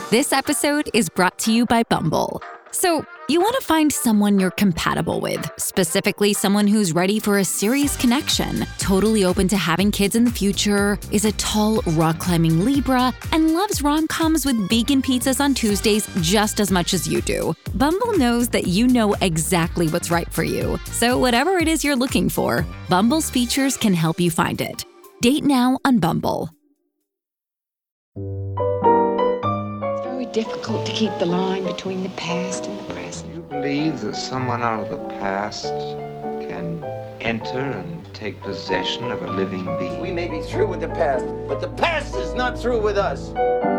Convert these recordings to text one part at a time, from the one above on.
This episode is brought to you by Bumble. So, you want to find someone you're compatible with, specifically someone who's ready for a serious connection, totally open to having kids in the future, is a tall, rock-climbing Libra, and loves rom-coms with vegan pizzas on Tuesdays just as much as you do. Bumble knows that you know exactly what's right for you. So whatever it is you're looking for, Bumble's features can help you find it. Date now on Bumble. It's very difficult to keep the line between the past and the present. You believe that someone out of the past can enter and take possession of a living being? We may be through with the past, but the past is not through with us.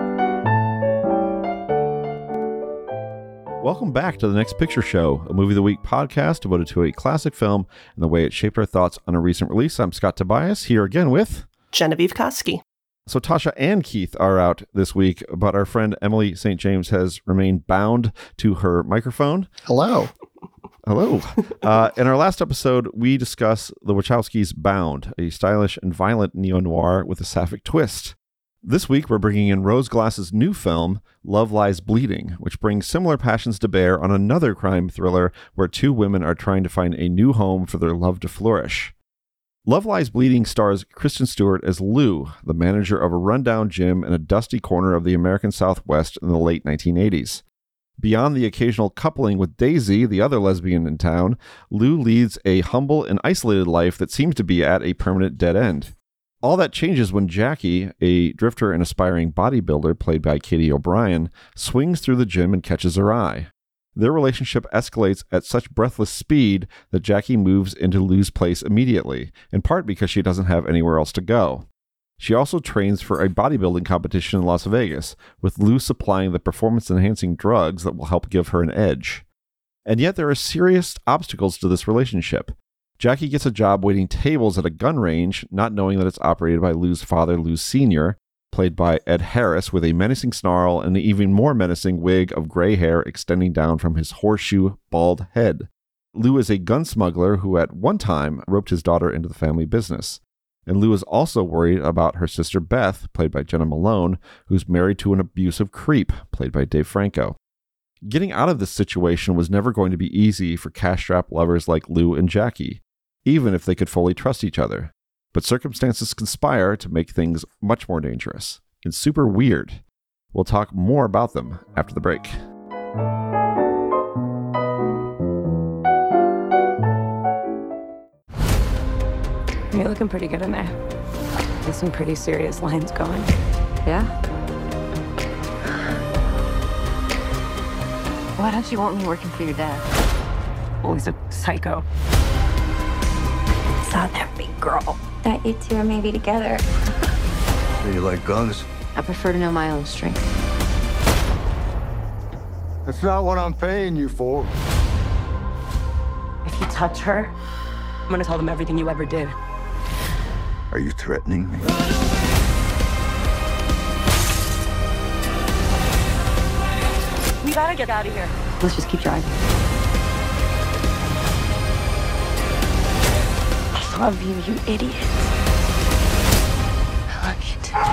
Welcome back to The Next Picture Show, a Movie of the Week podcast devoted to a classic film and the way it shaped our thoughts on a recent release. I'm Scott Tobias, here again with Genevieve Koski. So Tasha and Keith are out this week, but our friend Emily St. James has remained bound to her microphone. Hello. Hello. In our last episode, we discussed the Wachowskis' Bound, a stylish and violent neo-noir with a sapphic twist. This week, we're bringing in Rose Glass's new film, Love Lies Bleeding, which brings similar passions to bear on another crime thriller where two women are trying to find a new home for their love to flourish. Love Lies Bleeding stars Kristen Stewart as Lou, the manager of a rundown gym in a dusty corner of the American Southwest in the late 1980s. Beyond the occasional coupling with Daisy, the other lesbian in town, Lou leads a humble and isolated life that seems to be at a permanent dead end. All that changes when Jackie, a drifter and aspiring bodybuilder played by Katie O'Brien, swings through the gym and catches her eye. Their relationship escalates at such breathless speed that Jackie moves into Lou's place immediately, in part because she doesn't have anywhere else to go. She also trains for a bodybuilding competition in Las Vegas, with Lou supplying the performance-enhancing drugs that will help give her an edge. And yet there are serious obstacles to this relationship. Jackie gets a job waiting tables at a gun range, not knowing that it's operated by Lou's father, Lou Sr., played by Ed Harris, with a menacing snarl and an even more menacing wig of gray hair extending down from his horseshoe bald head. Lou is a gun smuggler who at one time roped his daughter into the family business. And Lou is also worried about her sister Beth, played by Jenna Malone, who's married to an abusive creep, played by Dave Franco. Getting out of this situation was never going to be easy for cash-strapped lovers like Lou and Jackie, even if they could fully trust each other. But circumstances conspire to make things much more dangerous and super weird. We'll talk more about them after the break. You're looking pretty good in there. There's some pretty serious lines going. Yeah? Why don't you want me working for your dad? Well, he's a psycho. Saw that big girl. That you two are maybe together. Do you like guns? I prefer to know my own strength. That's not what I'm paying you for. If you touch her, I'm gonna tell them everything you ever did. Are you threatening me? We gotta get out of here. Let's just keep driving. I love you, you idiot. I love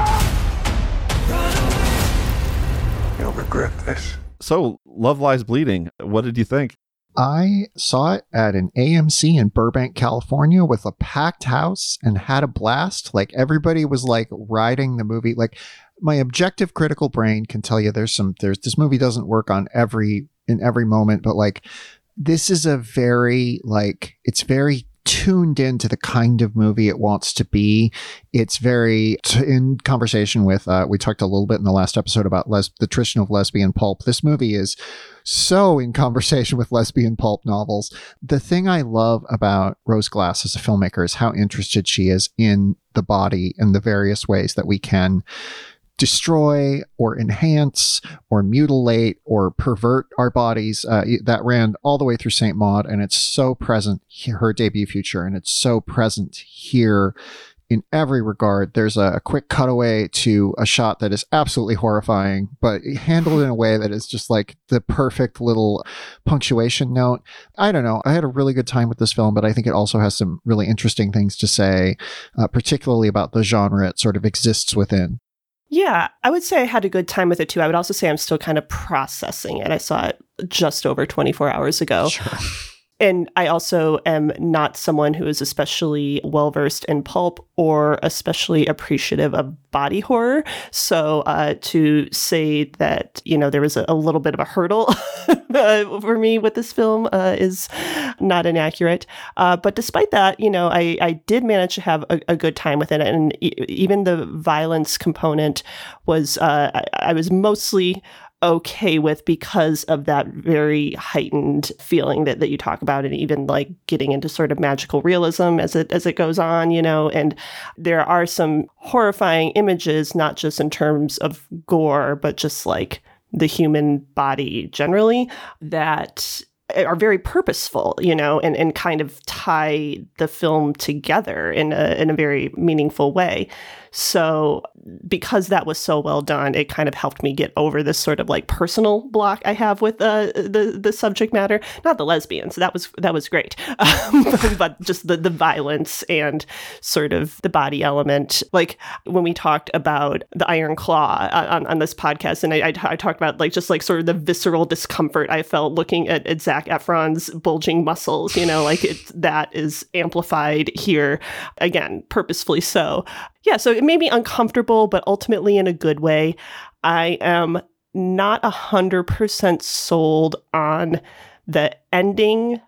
you too. You'll regret this. So, Love Lies Bleeding, what did you think? I saw it at an AMC in Burbank, California with a packed house and had a blast. Like everybody was like riding the movie. Like my objective critical brain can tell you this movie doesn't work in every moment, but like this is a very it's very tuned into the kind of movie it wants to be. It's very in conversation with, we talked a little bit in the last episode about the tradition of lesbian pulp. This movie is so in conversation with lesbian pulp novels. The thing I love about Rose Glass as a filmmaker is how interested she is in the body and the various ways that we can destroy or enhance or mutilate or pervert our bodies. That ran all the way through Saint Maud, and it's so present here, her debut feature, and it's so present here in every regard. There's a quick cutaway to a shot that is absolutely horrifying, but handled in a way that is just like the perfect little punctuation note. I don't know. I had a really good time with this film, but I think it also has some really interesting things to say, particularly about the genre it sort of exists within. Yeah, I would say I had a good time with it too. I would also say I'm still kind of processing it. I saw it just over 24 hours ago. Sure. And I also am not someone who is especially well-versed in pulp or especially appreciative of body horror. So to say that, there was a little bit of a hurdle for me with this film is not inaccurate. But despite that, I did manage to have a good time with it. And even the violence component was, I was mostly okay with because of that very heightened feeling that you talk about, and even like getting into sort of magical realism as it goes on, and there are some horrifying images, not just in terms of gore, but just like the human body generally, that are very purposeful, and kind of tie the film together in a very meaningful way. So because that was so well done, it kind of helped me get over this sort of like personal block I have with the subject matter. Not the lesbians, that was great, but just the violence and sort of the body element. Like when we talked about the Iron Claw on this podcast, and I talked about like just like sort of the visceral discomfort I felt looking at Zac Efron's bulging muscles. That is amplified here again, purposefully so. Yeah, so it made me uncomfortable, but ultimately in a good way. I am not 100% sold on the ending,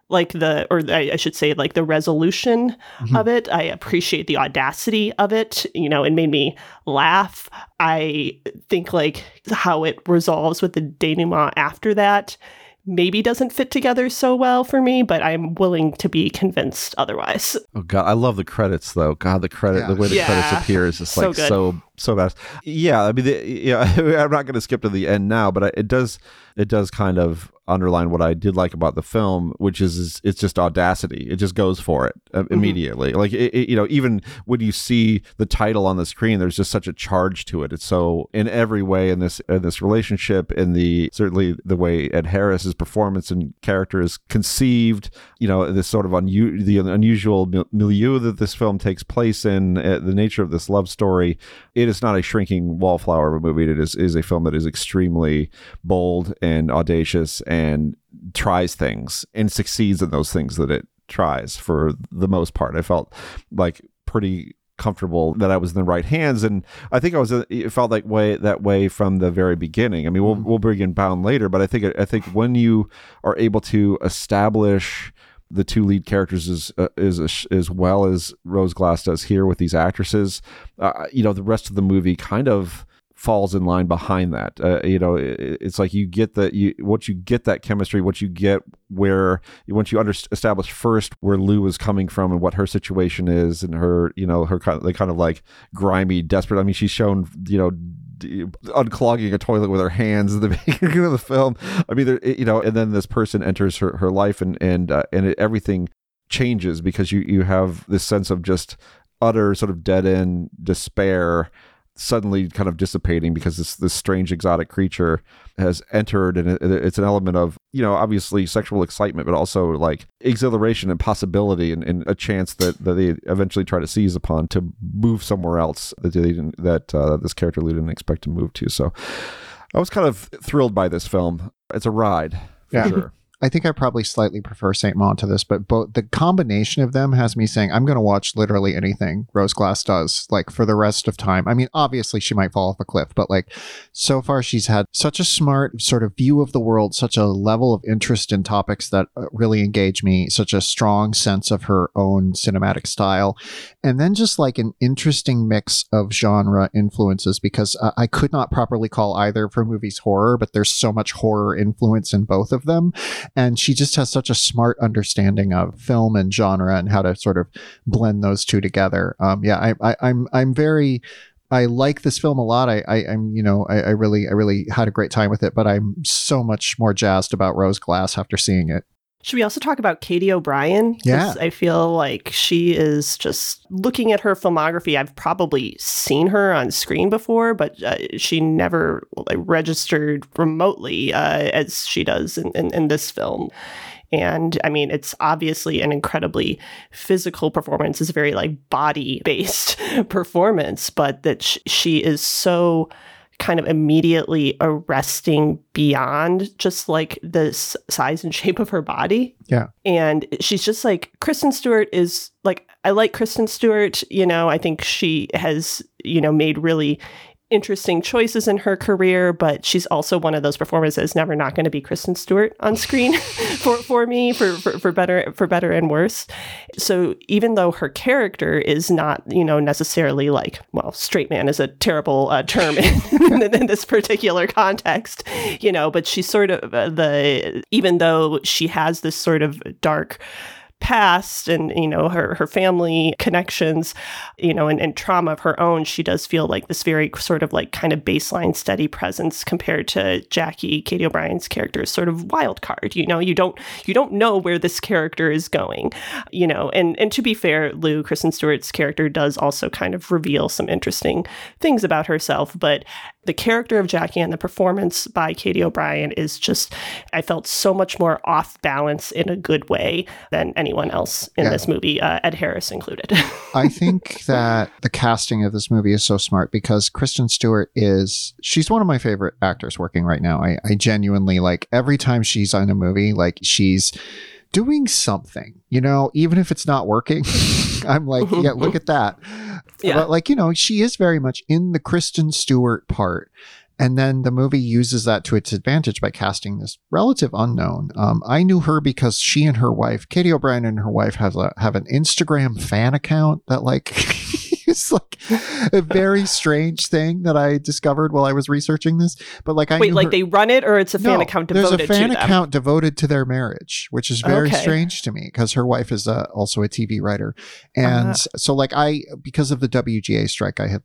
I should say, like the resolution of it. I appreciate the audacity of it. It made me laugh. I think like how it resolves with the denouement after that maybe doesn't fit together so well for me, but I'm willing to be convinced otherwise. Oh God, I love the credits though. God, the way the credits appear is just like so bad. Yeah, I mean, I'm not going to skip to the end now, but it does kind of underline what I did like about the film, which is it's just audacity. It just goes for it immediately. Like even when you see the title on the screen, there's just such a charge to it. It's so in every way in this relationship, in certainly the way Ed Harris's performance and character is conceived. This sort of the unusual milieu that this film takes place in, the nature of this love story. It is not a shrinking wallflower of a movie. It is a film that is extremely bold and audacious and tries things and succeeds in those things that it tries for the most part. I felt like pretty comfortable that I was in the right hands, and I think it felt that way from the very beginning. I mean, we'll bring in Bound later, but I think when you are able to establish the two lead characters as well as Rose Glass does here with these actresses, the rest of the movie kind of falls in line behind that. It's like you get once you get that chemistry, once you establish first where Lou is coming from and what her situation is, and her kind of like grimy, desperate. I mean, she's shown unclogging a toilet with her hands in the beginning of the film. I mean, and then this person enters her life, and everything changes because you have this sense of just utter sort of dead end despair suddenly kind of dissipating because this strange exotic creature has entered, and it's an element of obviously sexual excitement, but also like exhilaration and possibility and a chance that they eventually try to seize upon to move somewhere else that this character didn't expect to move to. So I was kind of thrilled by this film. It's a ride for sure. I think I probably slightly prefer Saint Maud to this, but both the combination of them has me saying I'm going to watch literally anything Rose Glass does, like for the rest of time. I mean, obviously she might fall off a cliff, but like so far she's had such a smart sort of view of the world, such a level of interest in topics that really engage me, such a strong sense of her own cinematic style, and then just like an interesting mix of genre influences, because I could not properly call either of her movies horror, but there's so much horror influence in both of them. And she just has such a smart understanding of film and genre and how to sort of blend those two together. I like this film a lot. I really had a great time with it, but I'm so much more jazzed about Rose Glass after seeing it. Should we also talk about Katie O'Brien? 'Cause Yeah. I feel like she is just looking at her filmography. I've probably seen her on screen before, but she never registered remotely as she does in this film. And I mean, it's obviously an incredibly physical performance. It's a very body-based performance, but that she is so kind of immediately arresting beyond just the size and shape of her body. Yeah. And she's just Kristen Stewart is I like Kristen Stewart, I think she has, made really interesting choices in her career, but she's also one of those performers that's never not going to be Kristen Stewart on screen for me, for better and worse. So even though her character is not, necessarily straight man is a terrible term in this particular context, but she's sort of even though she has this sort of dark past and her family connections and trauma of her own, she does feel this very sort of kind of baseline steady presence compared to Katie O'Brien's character is sort of wild card. You don't know where this character is going, and to be fair, Kristen Stewart's character does also kind of reveal some interesting things about herself, but the character of Jackie and the performance by Katie O'Brien is just, I felt so much more off balance in a good way than anyone else in this movie, Ed Harris included. I think that the casting of this movie is so smart because Kristen Stewart she's one of my favorite actors working right now. I genuinely every time she's on a movie, she's doing something, even if it's not working. I'm yeah, look at that. Yeah. But she is very much in the Kristen Stewart part. And then the movie uses that to its advantage by casting this relative unknown. I knew her because she and her wife, Katie O'Brien and her wife, have an Instagram fan account that it's a very strange thing that I discovered while I was researching this. But they run it, or it's a fan account devoted to them? There's a fan account devoted to their marriage, which is very strange to me because her wife is also a TV writer. And so because of the WGA strike, I had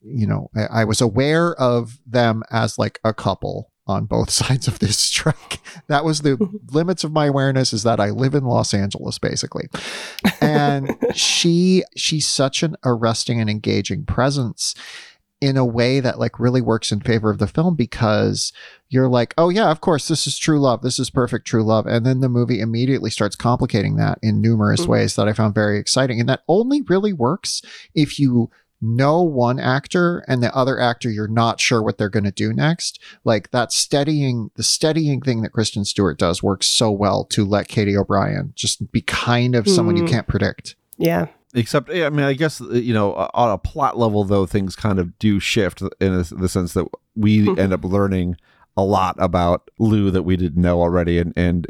I was aware of them as a couple on both sides of this strike. That was the limits of my awareness, is that I live in Los Angeles, basically. And she's such an arresting and engaging presence in a way that really works in favor of the film, because you're oh yeah, of course, this is true love. This is perfect true love. And then the movie immediately starts complicating that in numerous ways that I found very exciting. And that only really works if you know one actor and the other actor you're not sure what they're going to do next. The steadying thing that Kristen Stewart does works so well to let Katie O'Brien just be kind of someone you can't predict. Yeah. Except, I mean, I guess, on a plot level, though, things kind of do shift in the sense that we end up learning a lot about Lou that we didn't know already. And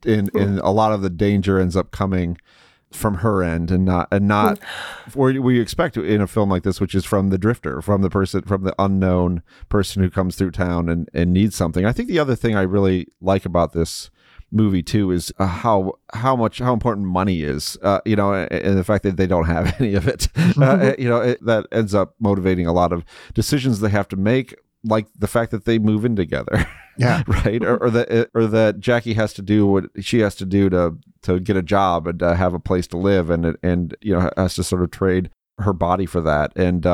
a lot of the danger ends up coming from her end and not where you expect in a film like this, which is from the drifter, from the unknown person who comes through town and needs something. I think the other thing I really like about this movie too is how important money is, and the fact that they don't have any of it, that ends up motivating a lot of decisions they have to make, like the fact that they move in together. Yeah. Right. Or that Jackie has to do what she has to do to get a job and have a place to live, and has to sort of trade her body for that. And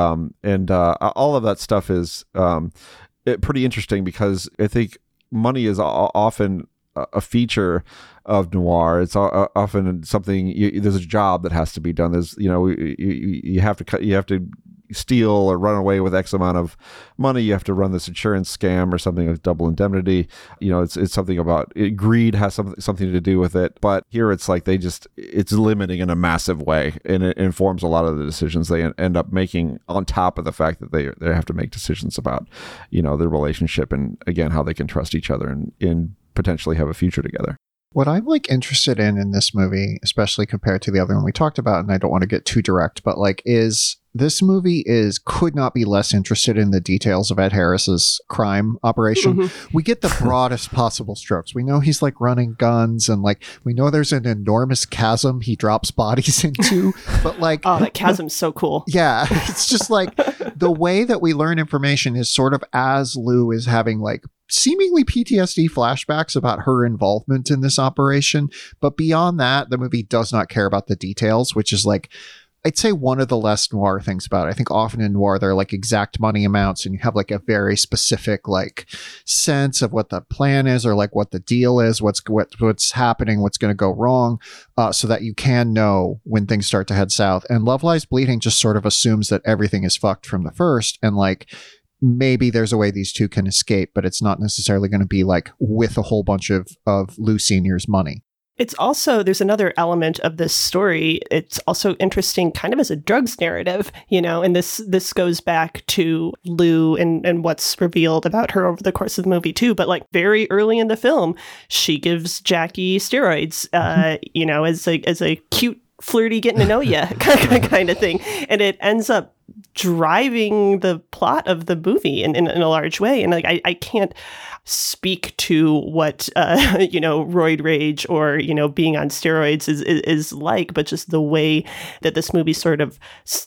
all of that stuff is pretty interesting, because I think money is often a feature of noir. It's often something, there's a job that has to be done. There's, you have to steal or run away with X amount of money. You have to run this insurance scam or something like double indemnity. It's something about greed has something to do with it. But here it's it's limiting in a massive way, and it informs a lot of the decisions they end up making, on top of the fact that they have to make decisions about, their relationship and, again, how they can trust each other and potentially have a future together. What I'm interested in this movie, especially compared to the other one we talked about, and I don't want to get too direct, but is this movie could not be less interested in the details of Ed Harris's crime operation. Mm-hmm. We get the broadest possible strokes. We know he's running guns, and we know there's an enormous chasm he drops bodies into, but oh, that chasm's so cool. Yeah. It's just the way that we learn information is sort of as Lou is having seemingly PTSD flashbacks about her involvement in this operation. But beyond that, the movie does not care about the details, which is like, I'd say one of the less noir things about it. I think often in noir, there are like exact money amounts and you have like a very specific like sense of what the plan is or like what the deal is, what's happening, what's going to go wrong, so that you can know when things start to head south. And Love Lies Bleeding just sort of assumes that everything is fucked from the first. And like, maybe there's a way these two can escape, but it's not necessarily going to be like with a whole bunch of Lou Sr.'s money. It's also, there's another element of this story. It's also interesting kind of as a drugs narrative, you know, and this goes back to Lou and what's revealed about her over the course of the movie too. But like very early in the film, she gives Jackie steroids, you know, as a cute, flirty, getting to know you kind of thing. And it ends up driving the plot of the movie in a large way. And like, I can't speak to what, you know, roid rage or, you know, being on steroids is like, but just the way that this movie sort of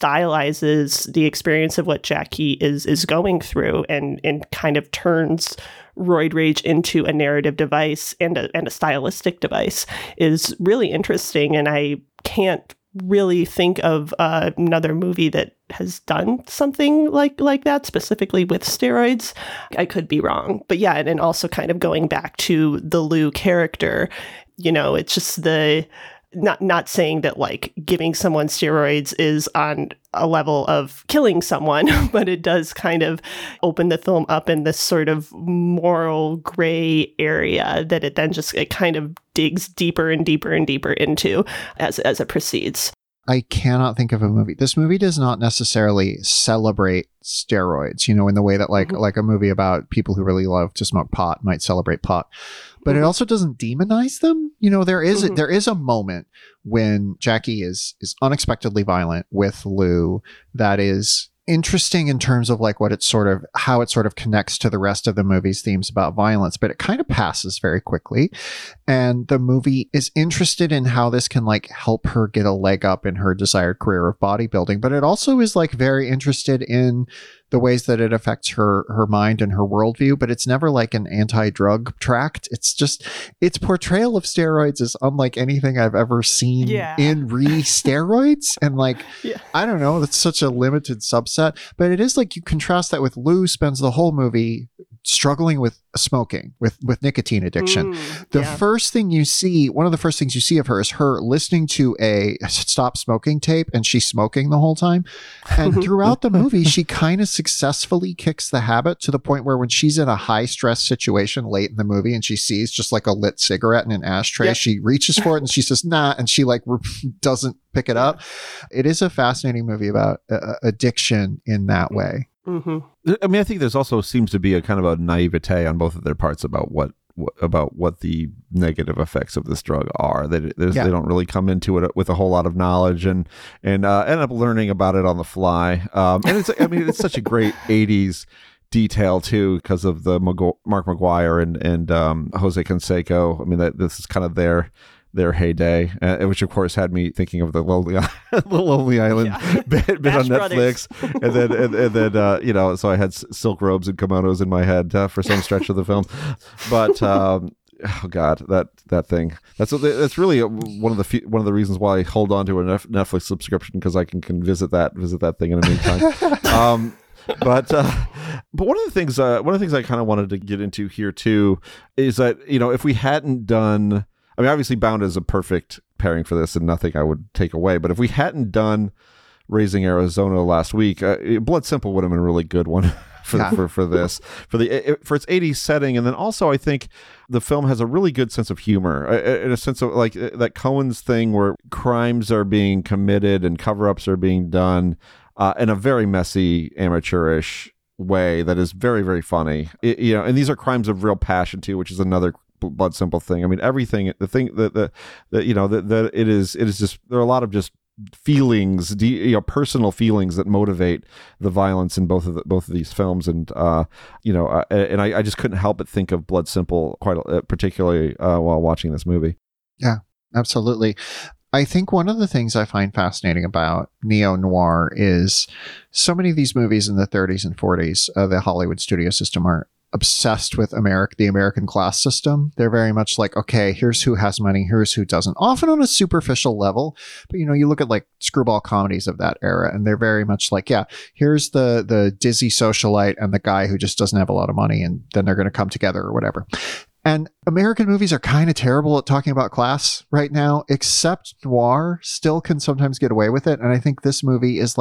stylizes the experience of what Jackie is going through and kind of turns roid rage into a narrative device and a stylistic device is really interesting. And I can't really think of another movie that has done something like that, specifically with steroids. I could be wrong. But yeah, and also kind of going back to the Lou character, you know, it's just the not saying that like giving someone steroids is on a level of killing someone, but it does kind of open the film up in this sort of moral gray area that it then just, it kind of digs deeper and deeper and deeper into as it proceeds. I cannot think of a movie. This movie does not necessarily celebrate steroids, you know, in the way that like a movie about people who really love to smoke pot might celebrate pot. But it also doesn't demonize them. You know, there is a moment when Jackie is unexpectedly violent with Lou that is interesting in terms of like how it sort of connects to the rest of the movie's themes about violence, but it kind of passes very quickly. And the movie is interested in how this can like help her get a leg up in her desired career of bodybuilding, but it also is like very interested in the ways that it affects her mind and her worldview, but it's never like an anti-drug tract. It's just, its portrayal of steroids is unlike anything I've ever seen in steroids. And like, I don't know, that's such a limited subset, but it is like you contrast that with Lou spends the whole movie struggling with smoking, with nicotine addiction. First thing you see, one of the first things you see of her is her listening to a stop smoking tape and she's smoking the whole time. And throughout the movie, she kind of successfully kicks the habit to the point where when she's in a high stress situation late in the movie and she sees just like a lit cigarette in an ashtray, she reaches for it and she says, nah, and she like doesn't pick it up. It is a fascinating movie about addiction in that way. I mean, I think there's also seems to be a kind of a naivete on both of their parts about what the negative effects of this drug are. They don't really come into it with a whole lot of knowledge and end up learning about it on the fly. And it's such a great 80s detail too because of the Mark McGuire and Jose Canseco. I mean, this is kind of their heyday, which of course had me thinking of the Lonely Island bit on Netflix, and then you know, so I had silk robes and kimonos in my head for some stretch of the film, but oh god, that thing. That's really one of the reasons why I hold on to a Netflix subscription, because I can visit that thing in the meantime. But one of the things I kind of wanted to get into here too is that, you know, if we hadn't done, I mean, obviously Bound is a perfect pairing for this and nothing I would take away. But if we hadn't done Raising Arizona last week, Blood Simple would have been a really good one for this, for its 80s setting. And then also I think the film has a really good sense of humor, in a sense of like that Coen's thing where crimes are being committed and cover-ups are being done in a very messy, amateurish way that is very, very funny. You know, and these are crimes of real passion too, which is another Blood Simple thing. I mean, everything, the thing that you know, that it is just, there are a lot of just feelings, you know, personal feelings that motivate the violence in both of these films. And you know, and I just couldn't help but think of Blood Simple particularly while watching this movie. Yeah, absolutely. I think one of the things I find fascinating about neo-noir is so many of these movies in the 30s and 40s, the Hollywood studio system are obsessed with the American class system. They're very much like, okay, here's who has money, here's who doesn't, often on a superficial level. But you look at like screwball comedies of that era, and they're very much like, yeah, here's the dizzy socialite and the guy who just doesn't have a lot of money, and then they're going to come together or whatever. And American movies are kind of terrible at talking about class right now, except noir still can sometimes get away with it. And I think this movie is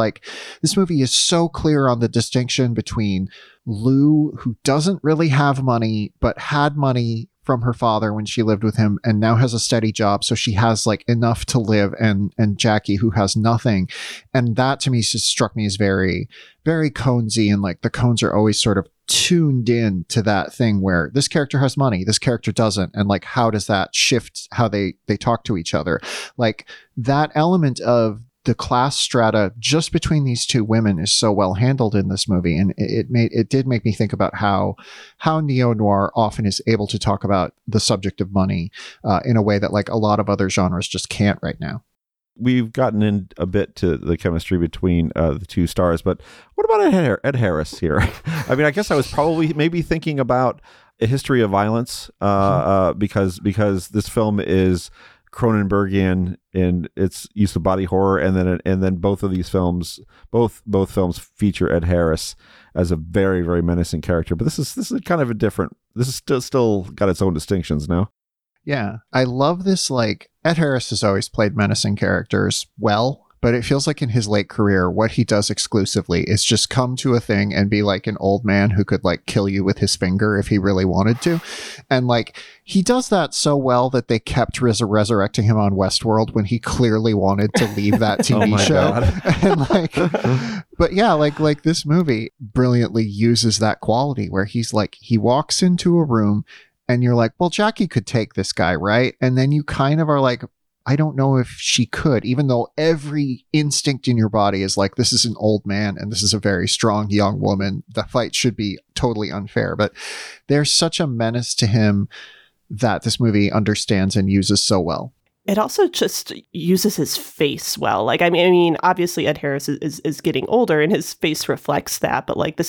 so clear on the distinction between Lou, who doesn't really have money, but had money from her father when she lived with him and now has a steady job. So she has like enough to live, and Jackie, who has nothing. And that to me just struck me as very, very Coensy, and like the Coens are always sort of tuned in to that thing where this character has money, this character doesn't. And like, how does that shift how they talk to each other? Like that element of the class strata just between these two women is so well handled in this movie. And it did make me think about how neo-noir often is able to talk about the subject of money in a way that like a lot of other genres just can't right now. We've gotten in a bit to the chemistry between the two stars, but what about Ed Harris here? I mean, I guess I was probably maybe thinking about A History of Violence because this film is Cronenbergian in its use of body horror, and then both of these films, both films feature Ed Harris as a very, very menacing character. But this is kind of a different. This is still got its own distinctions now. Yeah, I love this. Like Ed Harris has always played menacing characters well, but it feels like in his late career, what he does exclusively is just come to a thing and be like an old man who could like kill you with his finger if he really wanted to. And like, he does that so well that they kept resurrecting him on Westworld when he clearly wanted to leave that TV show. And like, but yeah, like this movie brilliantly uses that quality where he's like, he walks into a room and you're like, well, Jackie could take this guy, right? And then you kind of are like, I don't know if she could, even though every instinct in your body is like, this is an old man and this is a very strong young woman. The fight should be totally unfair. But there's such a menace to him that this movie understands and uses so well. It also just uses his face well. Like, I mean, obviously Ed Harris is getting older and his face reflects that. But like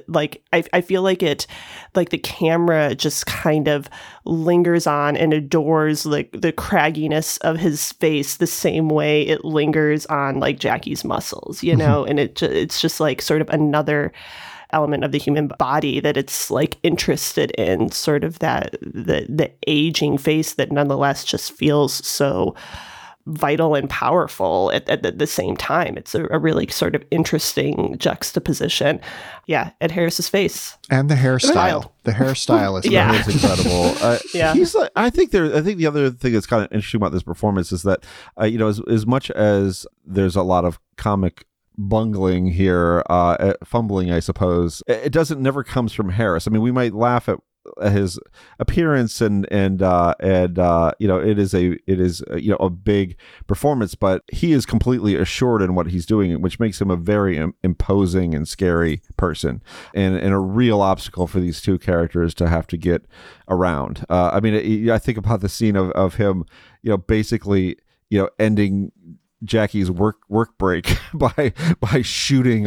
I feel like the camera just kind of lingers on and adores like the cragginess of his face the same way it lingers on like Jackie's muscles, and it's just like sort of another element of the human body that it's like interested in, sort of that the aging face that nonetheless just feels so vital and powerful at the same time. It's a really sort of interesting juxtaposition. Yeah, Ed Harris's face and the hairstyle. The hairstyle is is incredible. He's like, I think the other thing that's kind of interesting about this performance is that as much as there's a lot of comic bungling here, fumbling, I suppose, it never comes from Harris. I mean, we might laugh at his appearance and it is a big performance, but he is completely assured in what he's doing, which makes him a very imposing and scary person, and a real obstacle for these two characters to have to get around. I mean, I think about the scene of him, basically, ending Jackie's work break by shooting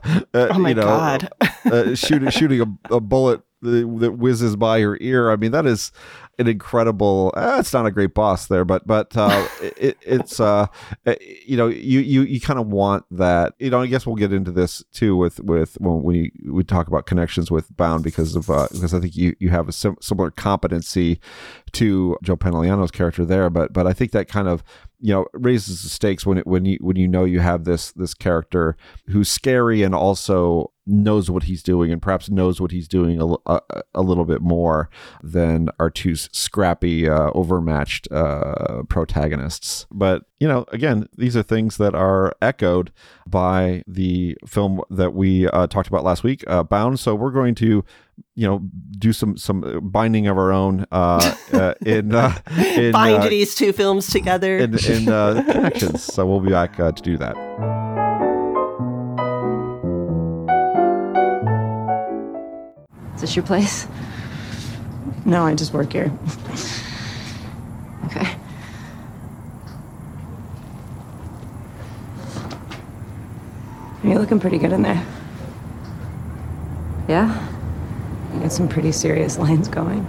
shooting a bullet that whizzes by her ear. I mean, that is an incredible. It's not a great boss there, but it's you kind of want that. I guess we'll get into this too with when we talk about connections with Bound because I think you have a similar competency to Joe Pantoliano's character there, but I think that kind of raises the stakes when you have this character who's scary and also knows what he's doing, and perhaps knows what he's doing a little bit more than our two scrappy, overmatched protagonists. But again, these are things that are echoed by the film that we talked about last week, Bound. So we're going to do some binding of our own in bind these two films together in connections. So we'll be back to do that. Is this your place? No, I just work here. Okay. You're looking pretty good in there. Yeah? You got Got some pretty serious lines going.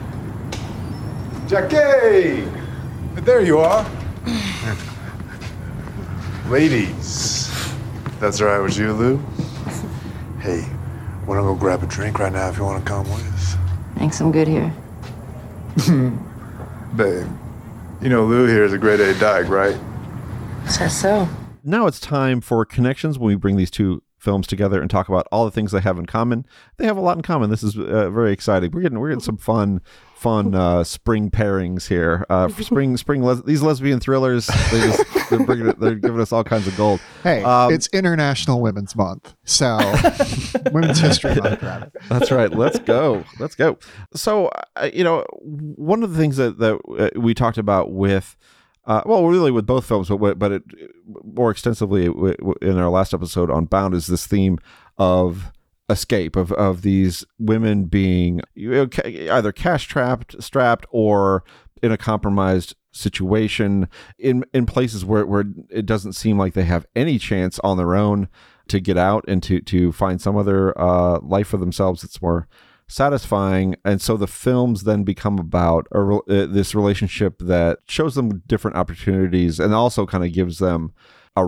Jackie! There you are. Ladies. That's all right with you, Lou? Hey, wanna go grab a drink right now if you wanna come with? Thanks, I'm good here. Babe, you know Lou here is a grade A dyke, right? Says so. Now it's time for Connections, when we bring these two films together and talk about all the things they have in common. They have a lot in common. This is very exciting. We're getting some fun spring pairings here. These lesbian thrillers. They're giving us all kinds of gold. Hey, it's International Women's Month, so Women's History Month, rather. That's right. Let's go. So, one of the things that we talked about with. Really with both films, but it more extensively in our last episode on Bound is this theme of escape, of these women being either cash strapped, or in a compromised situation in places where it doesn't seem like they have any chance on their own to get out and to find some other life for themselves that's more satisfying. And so the films then become about this relationship that shows them different opportunities and also kind of gives them a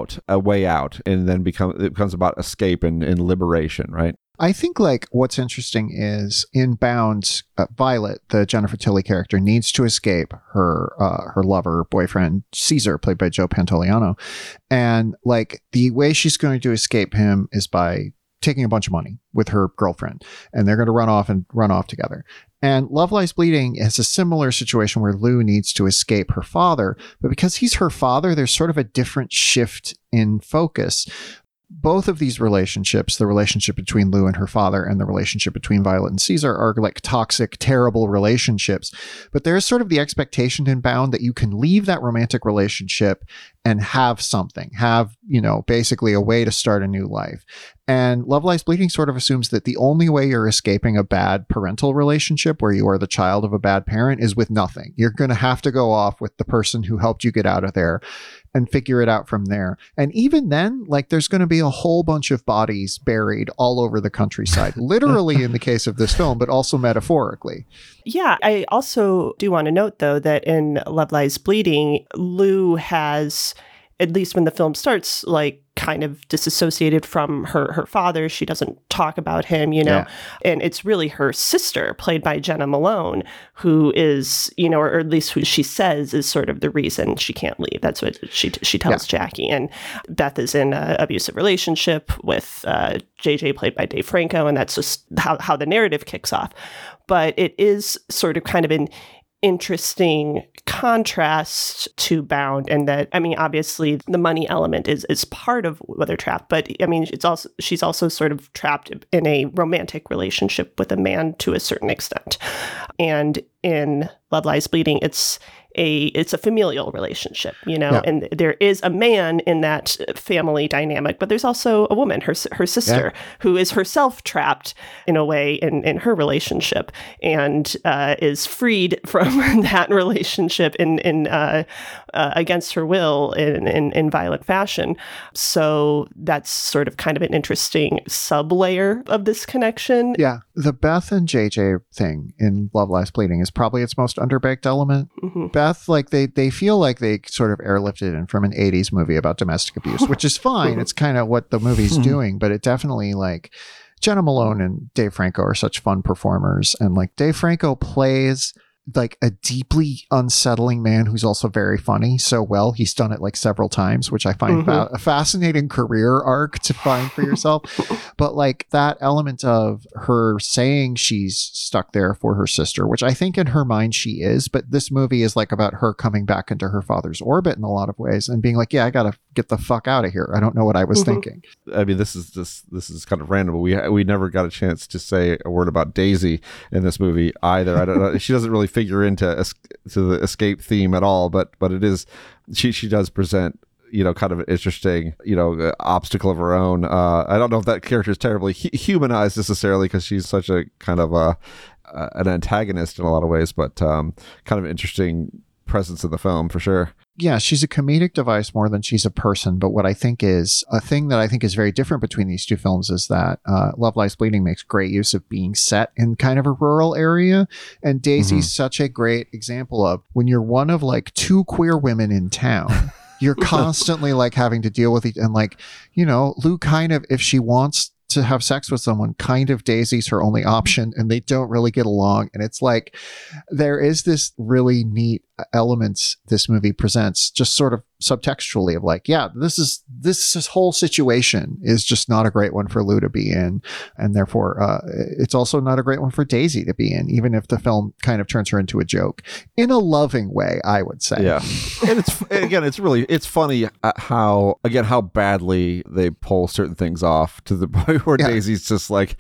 way out, and then it becomes about escape and liberation, right? I think like what's interesting is in Bound, Violet, the Jennifer Tilly character, needs to escape her lover, boyfriend, Caesar, played by Joe Pantoliano. And like the way she's going to escape him is by taking a bunch of money with her girlfriend, and they're going to run off together. And Love Lies Bleeding has a similar situation where Lou needs to escape her father, but because he's her father, there's sort of a different shift in focus. Both of these relationships, the relationship between Lou and her father and the relationship between Violet and Caesar, are like toxic, terrible relationships. But there's sort of the expectation in Bound that you can leave that romantic relationship and have something, basically a way to start a new life. And Love Lies Bleeding sort of assumes that the only way you're escaping a bad parental relationship where you are the child of a bad parent is with nothing. You're going to have to go off with the person who helped you get out of there and figure it out from there. And even then, like, there's going to be a whole bunch of bodies buried all over the countryside, literally in the case of this film, but also metaphorically. Yeah, I also do want to note, though, that in Love Lies Bleeding, Lou has, at least when the film starts, like kind of disassociated from her father. She doesn't talk about him, Yeah. And it's really her sister, played by Jenna Malone, who is, or at least who she says is sort of the reason she can't leave. That's what she tells Jackie. And Beth is in an abusive relationship with JJ, played by Dave Franco, and that's just how the narrative kicks off. But it is sort of kind of an interesting contrast to Bound, and that, I mean, obviously the money element is part of where they're trapped, but I mean, she's also sort of trapped in a romantic relationship with a man to a certain extent. And in Love Lies Bleeding, it's a familial relationship, and there is a man in that family dynamic, but there's also a woman, her sister, who is herself trapped in a way in her relationship, and is freed from that relationship in against her will in violent fashion. So that's sort of kind of an interesting sub-layer of this connection. Yeah. The Beth and JJ thing in Love Lies Bleeding is probably its most underbaked element. Mm-hmm. Beth, like they feel like they sort of airlifted in from an 80s movie about domestic abuse, which is fine. It's kind of what the movie's doing, but it definitely, like, Jenna Malone and Dave Franco are such fun performers. And like Dave Franco plays like a deeply unsettling man who's also very funny so well. He's done it like several times, which I find a fascinating career arc to find for yourself. But like that element of her saying she's stuck there for her sister, which I think in her mind she is, but this movie is like about her coming back into her father's orbit in a lot of ways and being like, yeah, I gotta get the fuck out of here. I don't know what I was thinking. I mean, this is kind of random, but we never got a chance to say a word about Daisy in this movie either. I don't know. She doesn't really figure into the escape theme at all, but it is, she does present, kind of an interesting, obstacle of her own. I don't know if that character is terribly humanized necessarily, because she's such a kind of an antagonist in a lot of ways, but kind of interesting presence in the film for sure. yeah, she's a comedic device more than she's a person. But what I think is a thing that I think is very different between these two films is that Love Lies Bleeding makes great use of being set in kind of a rural area. And Daisy's such a great example of when you're one of like two queer women in town, you're constantly like having to deal with it. And like, you know, Lou kind of, if she wants to have sex with someone, kind of Daisy's her only option, and they don't really get along. And it's like there is this really neat elements this movie presents, just sort of subtextually, of like, yeah, this whole situation is just not a great one for Lou to be in, and therefore it's also not a great one for Daisy to be in, even if the film kind of turns her into a joke in a loving way, I would say. Yeah. And it's funny how badly they pull certain things off to the point where Daisy's just like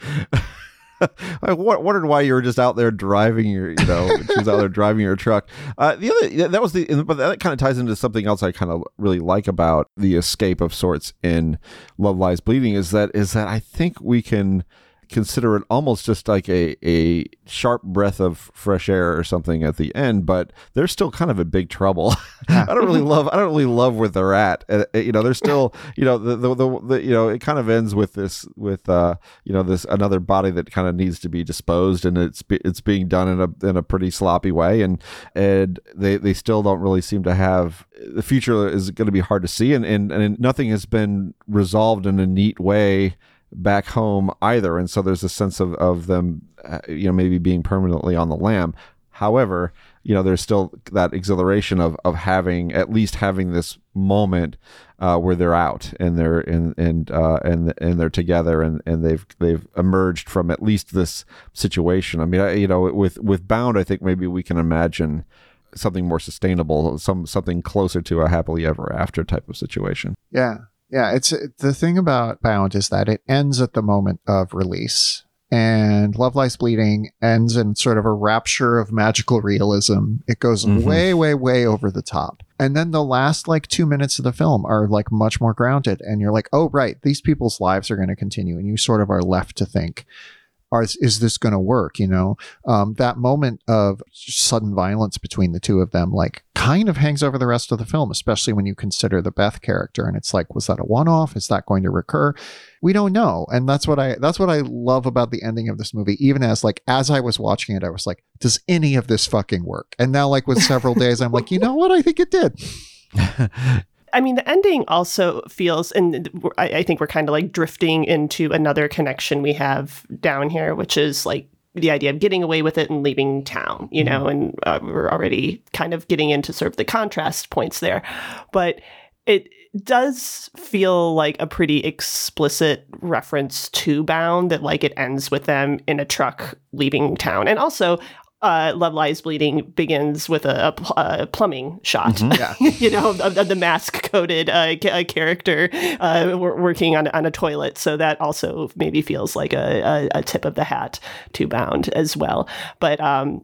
I wondered why you were just out there driving your, you know, she was out there driving your truck. But that kind of ties into something else I kind of really like about the escape of sorts in Love Lies Bleeding is that I think we can consider it almost just like a sharp breath of fresh air or something at the end, but they're still kind of in big trouble. I don't really love where they're at. You know, they're still, you know, the you know, it kind of ends with this another body that kind of needs to be disposed, and it's being done in a pretty sloppy way, and they still don't really seem to have, the future is going to be hard to see, and nothing has been resolved in a neat way back home either, and so there's a sense of them, you know, maybe being permanently on the lam. However, you know, there's still that exhilaration of having this moment where they're out and they're and they're together and they've emerged from at least this situation. I mean, you know, with Bound, I think maybe we can imagine something more sustainable, something closer to a happily ever after type of situation. Yeah. Yeah, it's the thing about Bound is that it ends at the moment of release, and Love Lies Bleeding ends in sort of a rapture of magical realism. It goes way, way, way over the top. And then the last like 2 minutes of the film are like much more grounded, and you're like, oh, right, these people's lives are going to continue. And you sort of are left to think, is this going to work? You know, that moment of sudden violence between the two of them, like, kind of hangs over the rest of the film, especially when you consider the Beth character. And it's like, was that a one-off? Is that going to recur? We don't know. And that's what I love about the ending of this movie. Even as I was watching it, I was like, does any of this fucking work? And now, like, with several days, I'm like, you know what? I think it did. I mean, the ending also feels, and I think we're kind of like drifting into another connection we have down here, which is like the idea of getting away with it and leaving town, you know, and we're already kind of getting into sort of the contrast points there. But it does feel like a pretty explicit reference to Bound, that like it ends with them in a truck leaving town. And also, Love Lies Bleeding begins with a plumbing shot, you know, of the mask-coated character working on a toilet. So that also maybe feels like a tip of the hat to Bound as well. But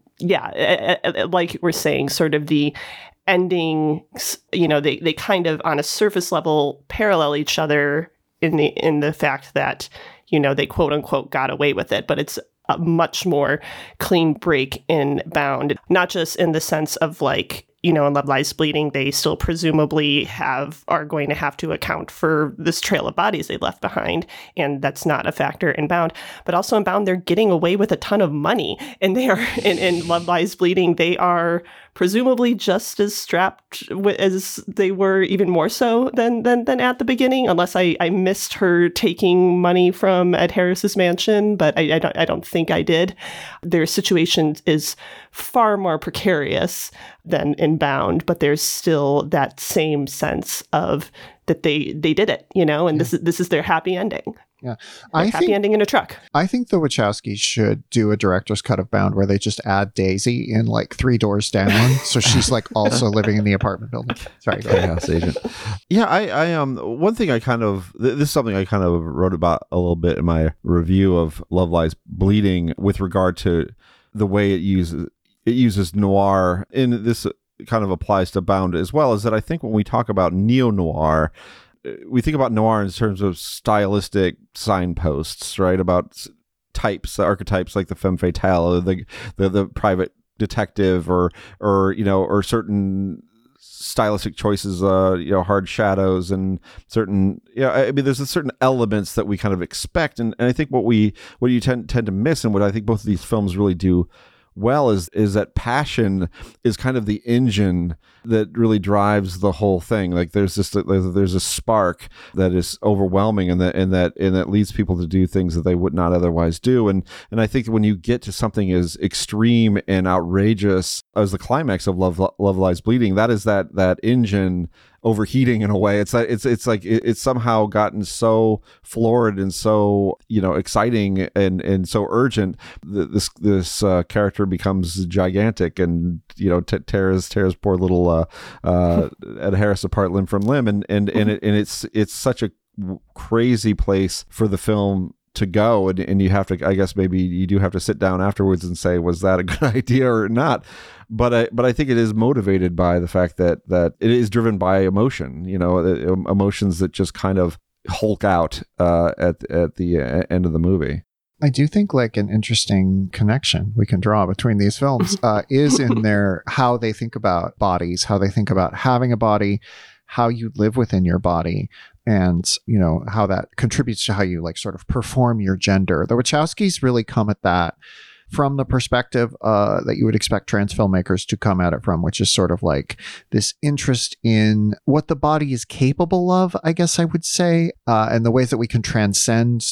like we're saying, sort of the ending, you know, they kind of on a surface level parallel each other in the fact that, you know, they quote unquote got away with it, but it's a much more clean break in Bound, not just in the sense of like, you know, in Love Lies Bleeding, they still presumably are going to have to account for this trail of bodies they left behind. And that's not a factor in Bound. But also in Bound, they're getting away with a ton of money. And they are, in Love Lies Bleeding, they are presumably just as strapped as they were, even more so than at the beginning, unless I missed her taking money from Ed Harris's mansion, but I don't think I did. Their situation is far more precarious than in Bound, but there's still that same sense of that they did it, you know, and this is their happy ending. Yeah, happy ending in a truck. I think the Wachowskis should do a director's cut of Bound where they just add Daisy in like 3 doors down, so she's like also living in the apartment building. Sorry, go ahead. House agent. Yeah, I one thing I kind of this is something I kind of wrote about a little bit in my review of Love Lies Bleeding with regard to the way it uses noir, and this kind of applies to Bound as well, is that I think when we talk about neo-noir, we think about noir in terms of stylistic signposts, right? About types, archetypes like the femme fatale, or the private detective, or you know, or certain stylistic choices, hard shadows and certain, there's a certain elements that we kind of expect. And I think what you tend to miss, and what I think both of these films really do well, is that passion is kind of the engine that really drives the whole thing. Like there's a spark that is overwhelming, and that leads people to do things that they would not otherwise do. And I think when you get to something as extreme and outrageous as the climax of Love Lies Bleeding, that is that engine overheating in a way. It's like it's somehow gotten so florid and so exciting and so urgent that this character becomes gigantic and tears poor little Ed Harris apart limb from limb, and it's such a crazy place for the film to go, and you have to, I guess maybe you do have to sit down afterwards and say, was that a good idea or not? But I think it is motivated by the fact that it is driven by emotion, emotions that just kind of hulk out at the end of the movie. I do think like an interesting connection we can draw between these films is in their how they think about bodies, how they think about having a body, how you live within your body, and how that contributes to how you like sort of perform your gender. The Wachowskis really come at that from the perspective that you would expect trans filmmakers to come at it from, which is sort of like this interest in what the body is capable of, I guess I would say, and the ways that we can transcend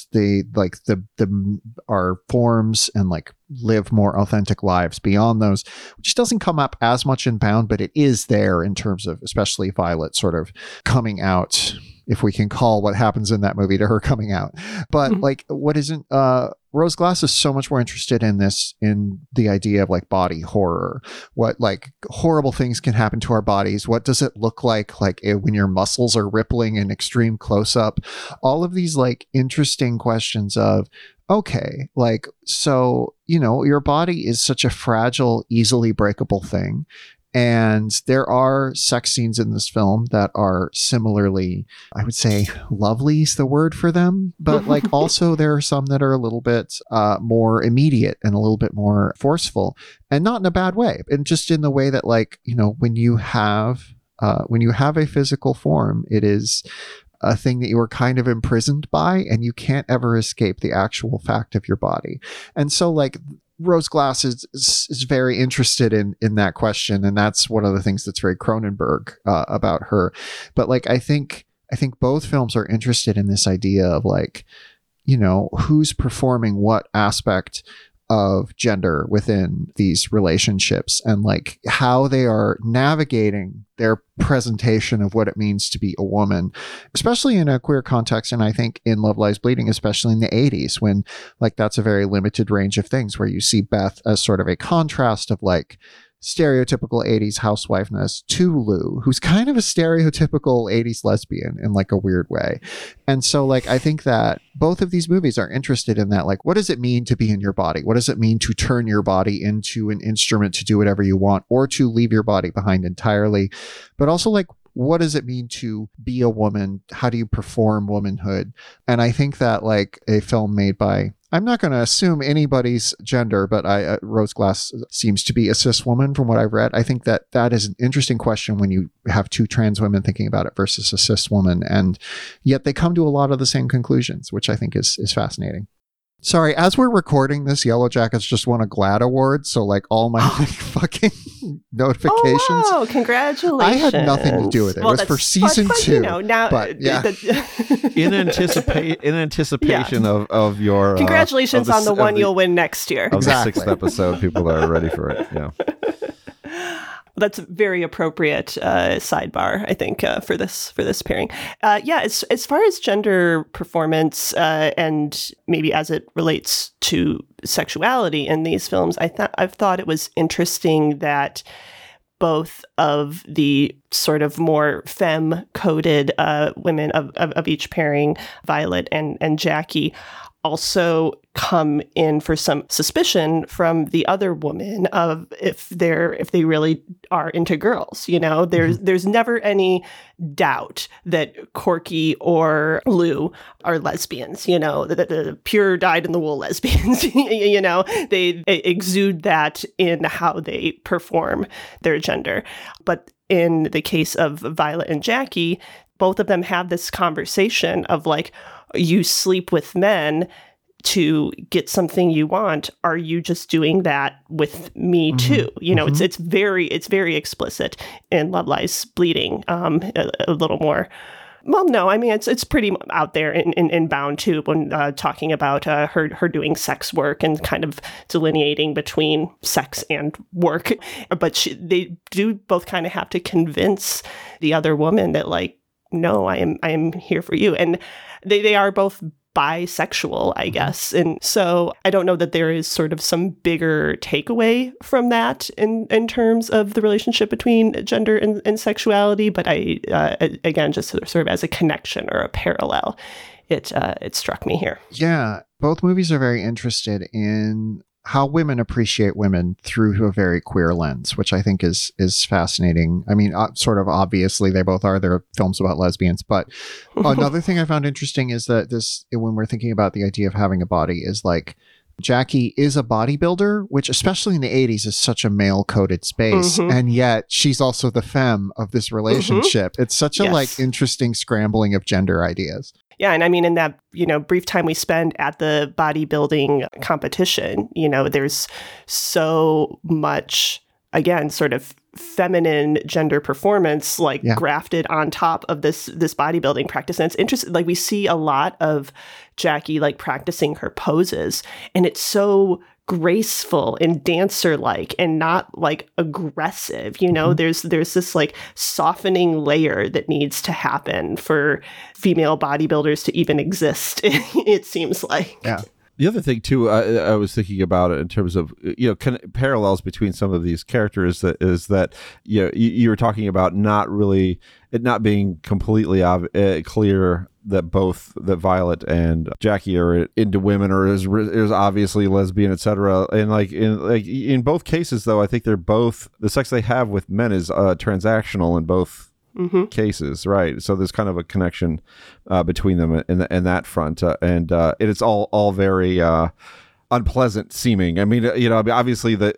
our forms and like live more authentic lives beyond those, which doesn't come up as much in Bound, but it is there in terms of especially Violet sort of coming out, if we can call what happens in that movie to her coming out. But like what isn't Rose Glass is so much more interested in the idea of like body horror, what like horrible things can happen to our bodies. What does it look like when your muscles are rippling in extreme close up? All of these like interesting questions of, okay, like, so, your body is such a fragile, easily breakable thing. And there are sex scenes in this film that are similarly, I would say, lovely is the word for them. But like also there are some that are a little bit more immediate and a little bit more forceful, and not in a bad way. And just in the way that like, when you have a physical form, it is a thing that you are kind of imprisoned by, and you can't ever escape the actual fact of your body. And so like Rose Glass is very interested in that question, and that's one of the things that's very Cronenberg about her. But like I think both films are interested in this idea of like, who's performing what aspect of gender within these relationships, and like how they are navigating their presentation of what it means to be a woman, especially in a queer context. And I think in Love Lies Bleeding, especially in the 80s, when like that's a very limited range of things, where you see Beth as sort of a contrast of like stereotypical 80s housewifeness to Lou, who's kind of a stereotypical 80s lesbian in like a weird way. And so like I think that both of these movies are interested in that, like, what does it mean to be in your body? What does it mean to turn your body into an instrument to do whatever you want, or to leave your body behind entirely? But also like, what does it mean to be a woman? How do you perform womanhood? And I think that like a film made by, I'm not going to assume anybody's gender, but Rose Glass seems to be a cis woman from what I've read. I think that is an interesting question when you have two trans women thinking about it versus a cis woman. And yet they come to a lot of the same conclusions, which I think is fascinating. Sorry, as we're recording this, Yellow Jackets just won a GLAAD award, so like all my like, fucking notifications. Oh, wow, congratulations. I had nothing to do with it. Well, it was for season 2. Now, but yeah. in anticipation of your congratulations on the one you'll win next year. Of the 6th episode, people that are ready for it. Yeah. That's a very appropriate sidebar, I think, for this pairing. As far as gender performance and maybe as it relates to sexuality in these films, I've thought it was interesting that both of the sort of more femme-coded women of each pairing, Violet and Jackie, also come in for some suspicion from the other woman of if they really are into girls. There's never any doubt that Corky or Lou are lesbians, the pure dyed-in-the-wool lesbians. They exude that in how they perform their gender. But in the case of Violet and Jackie, both of them have this conversation of like, you sleep with men to get something you want. Are you just doing that with me too? It's very explicit in Love Lies Bleeding, a little more. Well, no, I mean, it's pretty out there in Bound too, when talking about her doing sex work and kind of delineating between sex and work. But they do both kind of have to convince the other woman that like, no, I am here for you. And they are both bisexual, I guess. And so I don't know that there is sort of some bigger takeaway from that in terms of the relationship between gender and sexuality. But I, again, just sort of as a connection or a parallel, it struck me here. Yeah, both movies are very interested in how women appreciate women through a very queer lens, which I think is fascinating. I mean, sort of obviously they both are. They're films about lesbians. But another thing I found interesting is that when we're thinking about the idea of having a body, is like Jackie is a bodybuilder, which especially in the 80s is such a male-coded space. And yet she's also the femme of this relationship. It's such a like interesting scrambling of gender ideas. Yeah, and I mean, in that, brief time we spend at the bodybuilding competition, there's so much, again, sort of feminine gender performance, like grafted on top of this bodybuilding practice. And it's interesting, like we see a lot of Jackie like practicing her poses, and it's so graceful and dancer-like and not like aggressive. There's this like softening layer that needs to happen for female bodybuilders to even exist. It seems like. Yeah. The other thing too, I was thinking about it in terms of parallels between some of these characters is that you were talking about it not being completely clear that Violet and Jackie are into women or is obviously lesbian, etc. And in both cases, though, I think they're both, the sex they have with men is transactional in both cases, right? So there's kind of a connection between them in that front, and it's all very unpleasant seeming. I mean, obviously that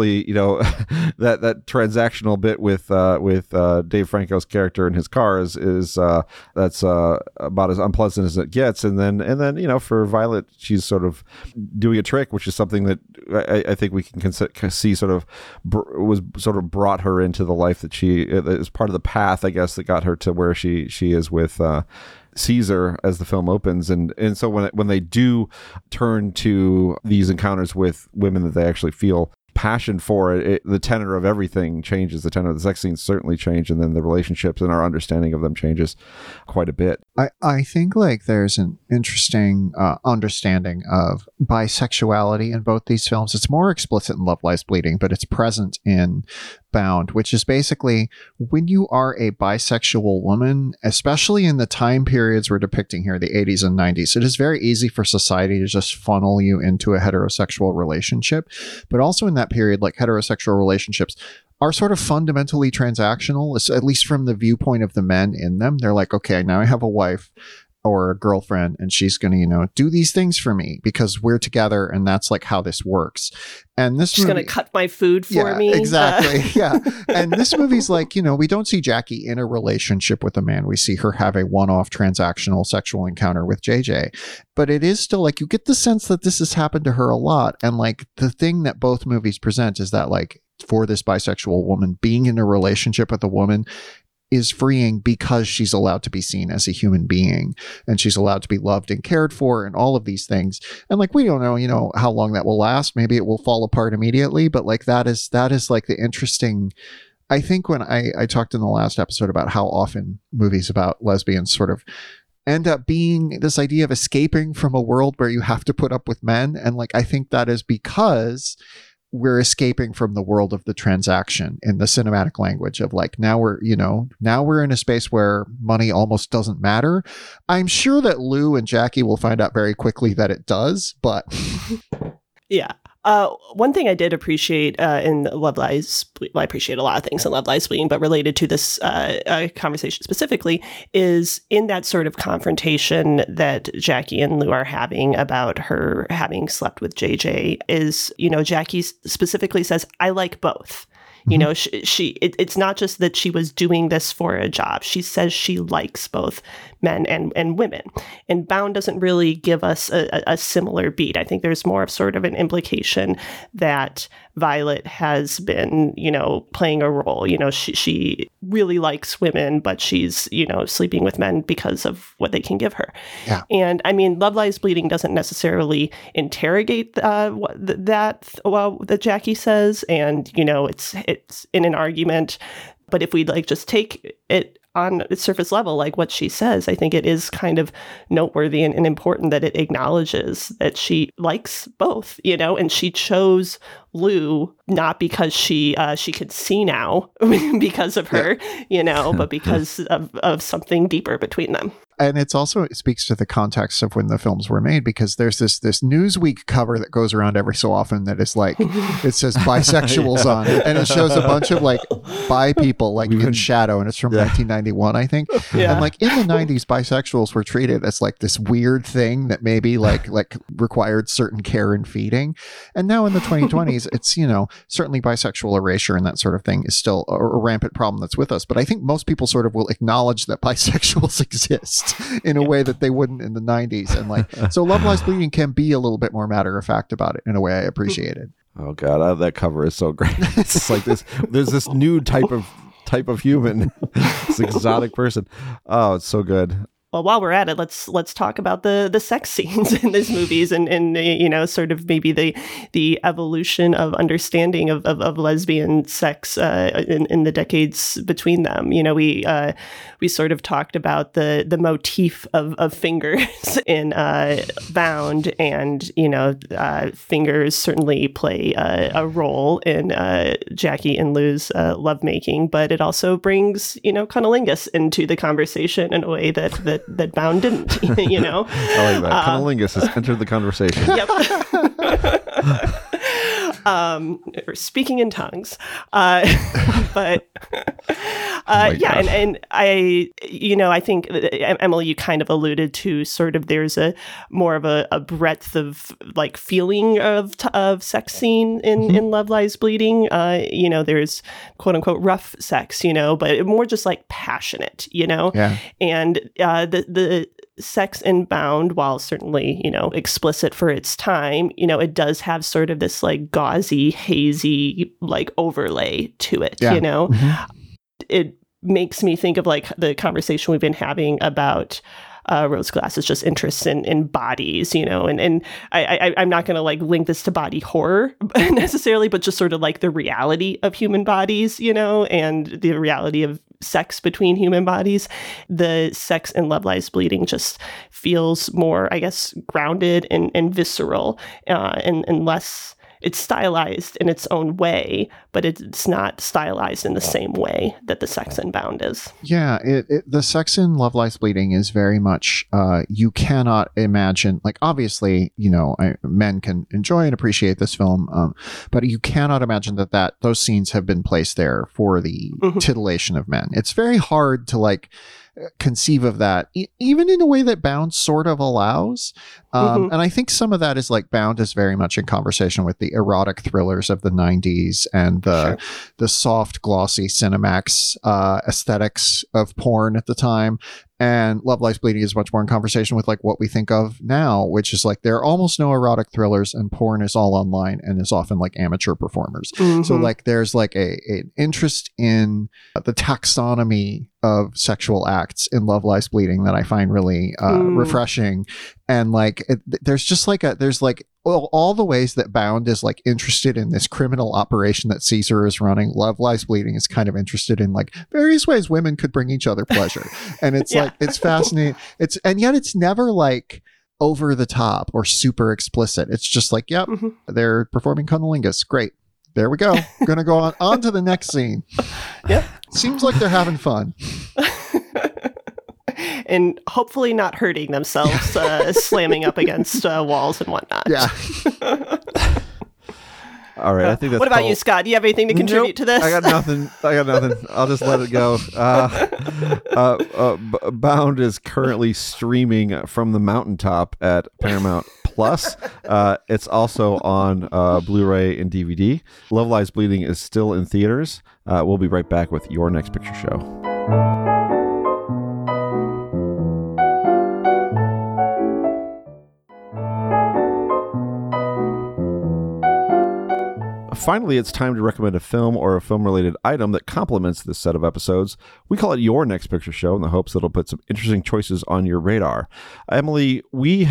transactional bit with Dave Franco's character in his car is that's about as unpleasant as it gets. And then for Violet, she's sort of doing a trick, which is something that I think we can see sort of was sort of brought her into the life that she is part of the path, I guess, that got her to where she is with Caesar as the film opens, and so when they do turn to these encounters with women that they actually feel passion for, the tenor of everything changes. The tenor of the sex scenes certainly change, and then the relationships and our understanding of them changes quite a bit. I think like there's an interesting understanding of bisexuality in both these films. It's more explicit in Love Lies Bleeding, but it's present in Bound, which is basically when you are a bisexual woman, especially in the time periods we're depicting here, the 80s and 90s, it is very easy for society to just funnel you into a heterosexual relationship. But also in that period, like heterosexual relationships are sort of fundamentally transactional, at least from the viewpoint of the men in them. They're like, okay, now I have a wife or a girlfriend, and she's going to, do these things for me because we're together, and that's like how this works. And this she's going to cut my food for me. Exactly. Yeah. And this movie's like, we don't see Jackie in a relationship with a man. We see her have a one-off transactional sexual encounter with JJ. But it is still like, you get the sense that this has happened to her a lot. And like the thing that both movies present is that like for this bisexual woman, being in a relationship with a woman is freeing because she's allowed to be seen as a human being, and she's allowed to be loved and cared for and all of these things. And like, we don't know, how long that will last. Maybe it will fall apart immediately, but like that is like the interesting, I think when I talked in the last episode about how often movies about lesbians sort of end up being this idea of escaping from a world where you have to put up with men. And like, I think that is because we're escaping from the world of the transaction in the cinematic language of like, now we're in a space where money almost doesn't matter. I'm sure that Lou and Jackie will find out very quickly that it does, but yeah. One thing I did appreciate in Love Lies, I appreciate a lot of things in Love Lies Bleeding, but related to this conversation specifically, is in that sort of confrontation that Jackie and Lou are having about her having slept with JJ is, Jackie specifically says, I like both. It's not just that she was doing this for a job. She says she likes both men and women. And Bound doesn't really give us a similar beat. I think there's more of sort of an implication that Violet has been, playing a role. She really likes women, but she's, sleeping with men because of what they can give her. Yeah. And I mean, Love Lies Bleeding doesn't necessarily interrogate that Jackie says. And, it's in an argument. But if we just take it on its surface level, like what she says, I think it is kind of noteworthy and important that it acknowledges that she likes both, and she chose Lou not because she could see now because of her, but because of something deeper between them. And it speaks to the context of when the films were made, because there's this Newsweek cover that goes around every so often that is like, it says bisexuals on it, and it shows a bunch of like bi people like in shadow, and it's from 1991, I think. Yeah. And like in the 90s, bisexuals were treated as like this weird thing that maybe like required certain care and feeding. And now in the 2020s, it's, certainly bisexual erasure and that sort of thing is still a rampant problem that's with us. But I think most people sort of will acknowledge that bisexuals exist in a way that they wouldn't in the 90s. And so Love Lies Bleeding can be a little bit more matter of fact about it in a way I appreciated. Oh God, that cover is so great. It's like there's this new type of human, this exotic person. Oh, it's so good. Well, while we're at it, let's talk about the sex scenes in these movies and sort of maybe the evolution of understanding of lesbian sex in the decades between them. We sort of talked about the motif of fingers in Bound, and fingers certainly play a role in Jackie and Lou's lovemaking, but it also brings cunnilingus into the conversation in a way that Bound didn't, I like that. Cunnilingus has entered the conversation. Yep. Speaking in tongues. But and I think Emily, you kind of alluded to sort of there's a more of a breadth of like feeling of sex scene in Love Lies Bleeding. There's quote unquote rough sex, but more just like passionate, Yeah. And the sex in Bound, while certainly, explicit for its time, it does have sort of this like gauzy, hazy, like overlay to it, Mm-hmm. It makes me think of like the conversation we've been having about Rose Glass's just interest in bodies, and I'm not going to like link this to body horror necessarily, but just sort of like the reality of human bodies, and the reality of sex between human bodies. The sex in Love Lies Bleeding just feels more, I guess, grounded and visceral, and less. It's stylized in its own way, but it's not stylized in the same way that the sex in Bound is. Yeah, the sex in Love Lies Bleeding is very much, you cannot imagine, like obviously, men can enjoy and appreciate this film, but you cannot imagine that those scenes have been placed there for the titillation of men. It's very hard to like conceive of that, even in a way that Bound sort of allows. And I think some of that is like Bound is very much in conversation with the erotic thrillers of the 90s and the soft, glossy Cinemax aesthetics of porn at the time. And Love Lies Bleeding is much more in conversation with like what we think of now, which is like there are almost no erotic thrillers, and porn is all online and is often like amateur performers. So like there's like an interest in the taxonomy of sexual acts in Love Lies Bleeding that I find really refreshing. And like there's just like there's like all the ways that Bound is like interested in this criminal operation that Caesar is running. Love Lies Bleeding is kind of interested in like various ways women could bring each other pleasure. And it's like, it's fascinating. And yet it's never like over the top or super explicit. It's just like, yep, they're performing cunnilingus. Great. There we go. Going to go on to the next scene. Yep. Seems like they're having fun. And hopefully not hurting themselves, slamming up against walls and whatnot. Yeah. All right, I think that's. What about you, Scott? Do you have anything to contribute to this? I got nothing. I'll just let it go. Bound is currently streaming from the mountaintop at Paramount Plus. It's also on Blu-ray and DVD. Love Lies Bleeding is still in theaters. We'll be right back with Your Next Picture Show. Finally, it's time to recommend a film or a film-related item that complements this set of episodes. We call it Your Next Picture Show in the hopes that it'll put some interesting choices on your radar. Emily, we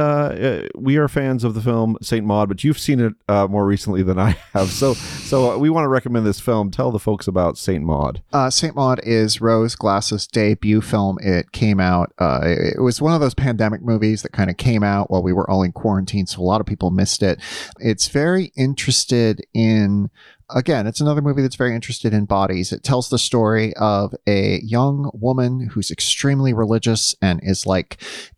are fans of the film Saint Maud, but you've seen it more recently than I have. So we want to recommend this film. Tell the folks about Saint Maud. Saint Maud is Rose Glass's debut film. It came out. It was one of those pandemic movies that kind of came out while we were all in quarantine, so a lot of people missed it. It's very interested in, again, it's another movie that's very interested in bodies. It tells the story of a young woman who's extremely religious and is like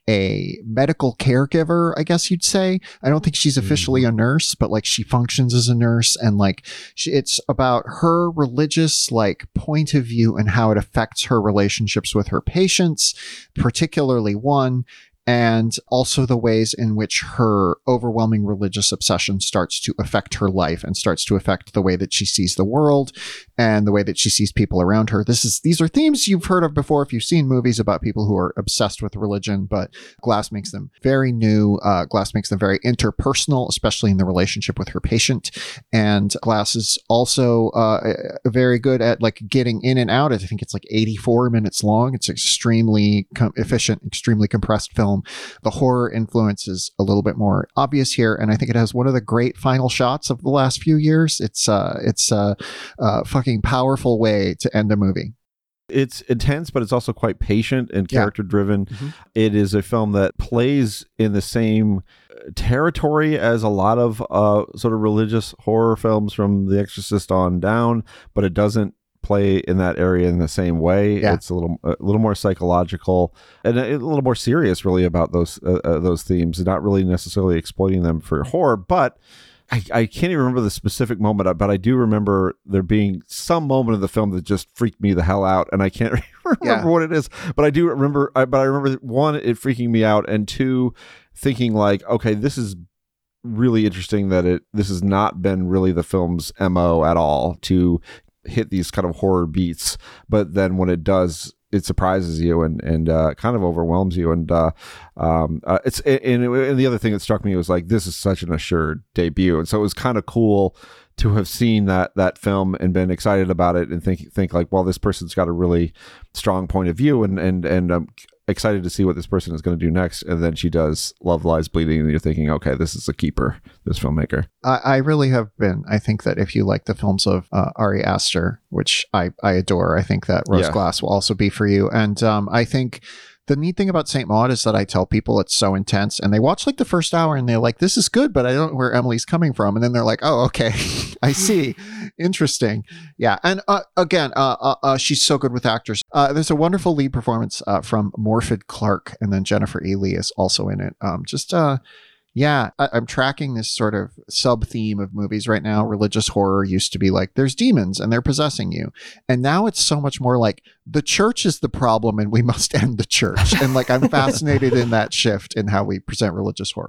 a medical caregiver, I guess you'd say. I don't think she's officially a nurse, but like she functions as a nurse, and like it's about her religious like point of view and how it affects her relationships with her patients, particularly one, and also the ways in which her overwhelming religious obsession starts to affect her life and starts to affect the way that she sees the world and the way that she sees people around her. These are themes you've heard of before if you've seen movies about people who are obsessed with religion, but Glass makes them very new. Glass makes them very interpersonal, especially in the relationship with her patient. And Glass is also very good at like getting in and out. I think it's like 84 minutes long. It's extremely efficient, extremely compressed film. The horror influence is a little bit more obvious here, and I think it has one of the great final shots of the last few years. It's a fucking powerful way to end a movie. It's intense, but it's also quite patient and character driven. Mm-hmm. It is a film that plays in the same territory as a lot of sort of religious horror films from The Exorcist on down, but it doesn't play in that area in the same way. Yeah. It's a little more psychological and a little more serious, really, about those themes, not really necessarily exploiting them for horror. But I can't even remember the specific moment, but I do remember there being some moment of the film that just freaked me the hell out, and I can't remember what it is. But I do remember. I remember, one, it freaking me out, and two, thinking like, okay, this is really interesting that this has not been really the film's MO at all to hit these kind of horror beats, but then when it does, it surprises you and kind of overwhelms you. And it's and the other thing that struck me was like, this is such an assured debut, and so it was kind of cool to have seen that film and been excited about it and think like, well, this person's got a really strong point of view, and I'm excited to see what this person is going to do next. And then she does Love Lies Bleeding, and you're thinking, okay, this is a keeper, this filmmaker. I really have been. I think that if you like the films of Ari Aster, which I adore, I think that Rose Glass will also be for you. And I think the neat thing about Saint Maud is that I tell people it's so intense, and they watch like the first hour and they're like, this is good, but I don't know where Emily's coming from. And then they're like, oh, okay, I see. Interesting. Yeah. And again, she's so good with actors. There's a wonderful lead performance from Morfydd Clark, and then Jennifer Ely is also in it. I'm tracking this sort of sub-theme of movies right now. Religious horror used to be like, there's demons and they're possessing you. And now it's so much more like, the church is the problem and we must end the church. And like, I'm fascinated in that shift in how we present religious horror.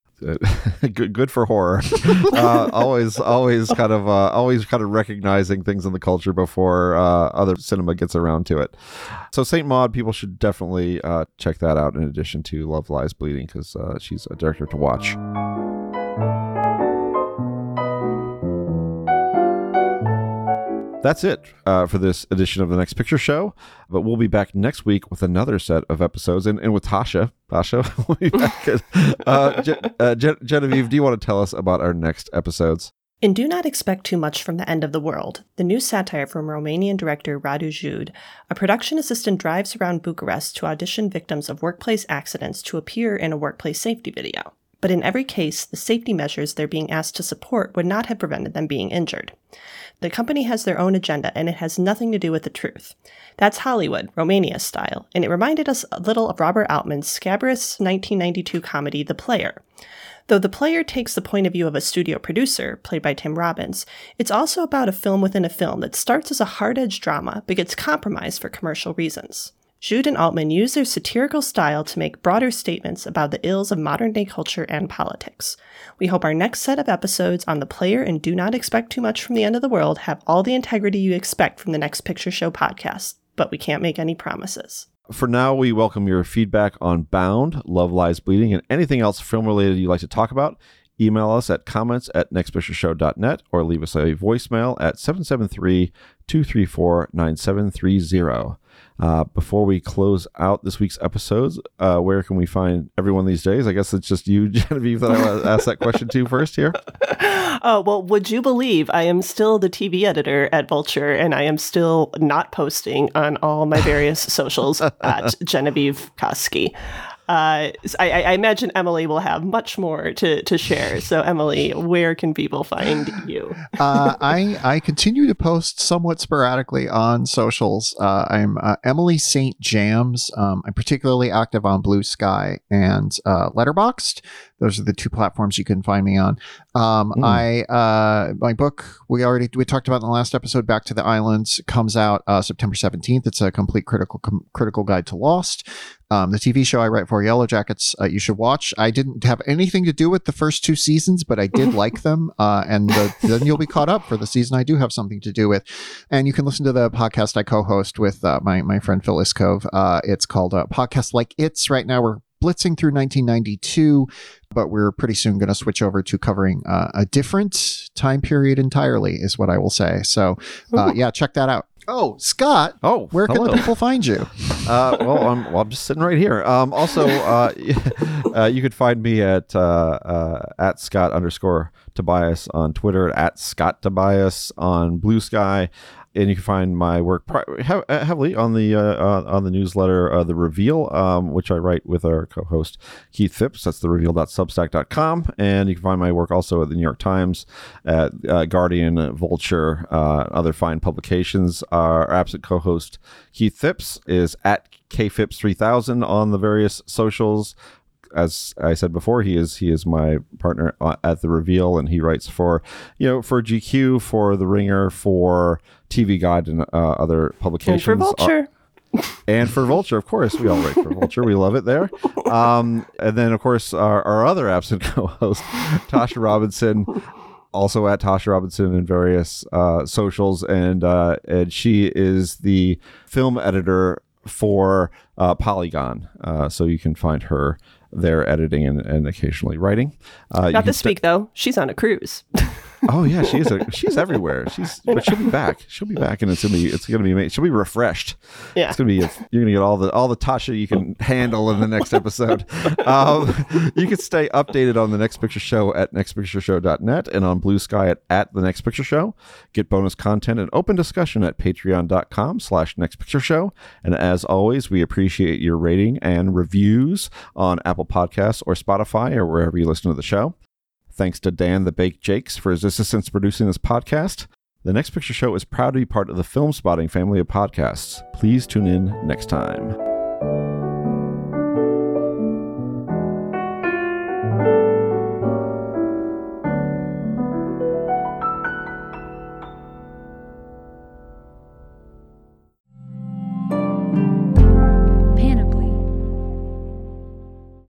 Good for horror. Always kind of recognizing things in the culture before other cinema gets around to it. So Saint Maud, people should definitely check that out in addition to Love Lies Bleeding, because she's a director to watch. That's it for this edition of The Next Picture Show, but we'll be back next week with another set of episodes, and with Tasha, we'll be back. Genevieve, do you want to tell us about our next episodes? In Do Not Expect Too Much from the End of the World, the new satire from Romanian director Radu Jude, a production assistant drives around Bucharest to audition victims of workplace accidents to appear in a workplace safety video. but in every case, the safety measures they're being asked to support would not have prevented them being injured. The company has their own agenda, and it has nothing to do with the truth. That's Hollywood, Romania style, and it reminded us a little of Robert Altman's scabrous 1992 comedy, The Player. Though The Player takes the point of view of a studio producer, played by Tim Robbins, it's also about a film within a film that starts as a hard-edged drama but gets compromised for commercial reasons. Jude and Altman use their satirical style to make broader statements about the ills of modern-day culture and politics. We hope our next set of episodes on The Player and Do Not Expect Too Much from the End of the World have all the integrity you expect from the Next Picture Show podcast, but we can't make any promises. For now, we welcome your feedback on Bound, Love Lies Bleeding, and anything else film-related you'd like to talk about. Email us at comments@nextpictureshow.net or leave us a voicemail at 773-234-9730. Before we close out this week's episodes, where can we find everyone these days? I guess it's just you, Genevieve, that I want to ask that question to first here. Oh, well, would you believe I am still the TV editor at Vulture, and I am still not posting on all my various socials at Genevieve Koski. I imagine Emily will have much more to share. So, Emily, where can people find you? I continue to post somewhat sporadically on socials. I'm Emily St. Jams. I'm particularly active on Blue Sky and Letterboxd. Those are the two platforms you can find me on. My book we talked about in the last episode, Back to the Islands, comes out September 17th. It's a complete critical guide to Lost. The TV show I write for, Yellow Jackets, you should watch. I didn't have anything to do with the first 2 seasons, but I did like them. Then you'll be caught up for the season I do have something to do with. And you can listen to the podcast I co-host with my friend Phil Iskov. It's called Podcast Like It's. Right now we're blitzing through 1992, but we're pretty soon going to switch over to covering a different time period entirely, is what I will say. So, yeah, check that out. Oh, Scott. Oh, where can the people find you? I'm just sitting right here. Also, you could find me at Scott_Tobias on Twitter, at Scott Tobias on Blue Sky. And you can find my work heavily on the newsletter, The Reveal, which I write with our co-host Keith Phipps. That's thereveal.substack.com. And you can find my work also at the New York Times, at Guardian, Vulture, other fine publications. Our absent co-host Keith Phipps is at KPhipps3000 on the various socials. As I said before, he is my partner at The Reveal, and he writes for GQ, for The Ringer, for TV Guide, and other publications. And for Vulture. And for Vulture, of course. We all write for Vulture. We love it there. And then, of course, our other absent co-host, Tasha Robinson, also at Tasha Robinson in various socials, and she is the film editor for Polygon. So you can find her there editing and occasionally writing. Not this week, though. She's on a cruise. Oh yeah, she's everywhere. But she'll be back. She'll be back, and it's gonna be amazing. She'll be refreshed. Yeah, it's gonna be. You're gonna get all the Tasha you can handle in the next episode. You can stay updated on the Next Picture Show at nextpictureshow.net and on Blue Sky at the Next Picture Show. Get bonus content and open discussion at patreon.com/nextpictureshow. And as always, we appreciate your rating and reviews on Apple Podcasts or Spotify or wherever you listen to the show. Thanks to Dan the Baked Jakes for his assistance producing this podcast. The Next Picture Show is proud to be part of the Film Spotting family of podcasts. Please tune in next time.